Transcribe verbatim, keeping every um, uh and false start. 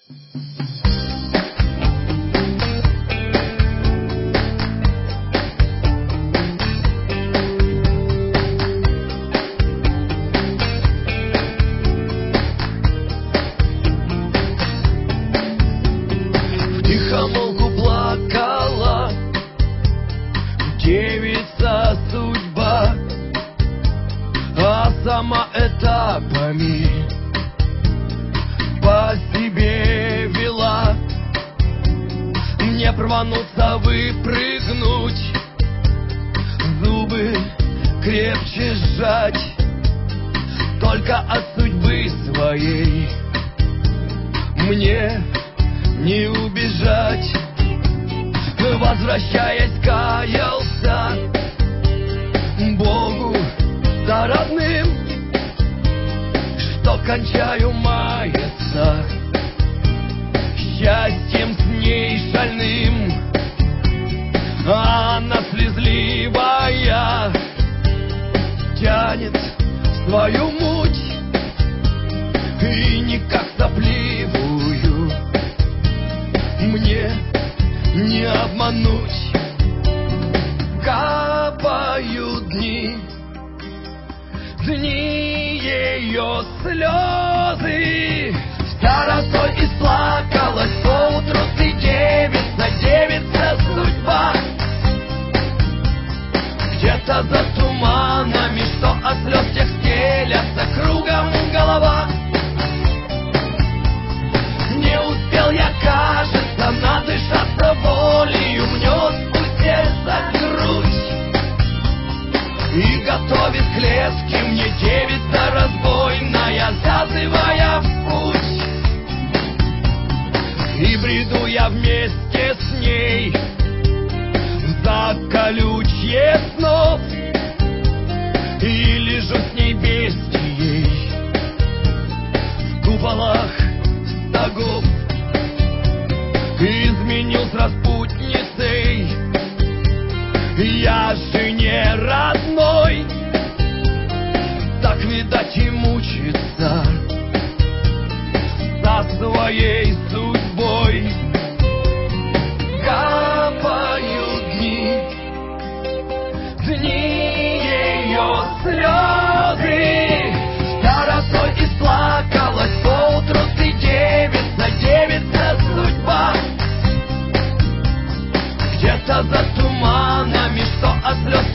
Втихомолку плакала девица судьба, а сама этапами по себе вела. Не рвануться, выпрыгнуть, зубы крепче сжать, только от судьбы своей мне не убежать. Возвращаясь, каялся Богу за родным, что кончаю маяться счастьем с ней шальным. А она слезливая тянет свою муть, и никак сопливую мне не обмануть. Капают дни, дни ее слезы. Старостой исплакалась поутру ты, девица, девица судьба. Где-то за туманами, что от слез тех стелятся кругом голова. Не успел я, кажется, надышаться волею, мнет у сердца грудь, и готовит к леске мне девица разбойная, зазывая в путь. И бреду я вместе с ней за колючье снов, и лежу с ней бестией в куполах стогов. Изменил с распутницей я жене родной, так, видать, и мучится со своей судьбой. Капают дни, дни ее слезы. Старостой исплакалась поутру ты, девица, девица судьба. Где-то за туманами, что от слез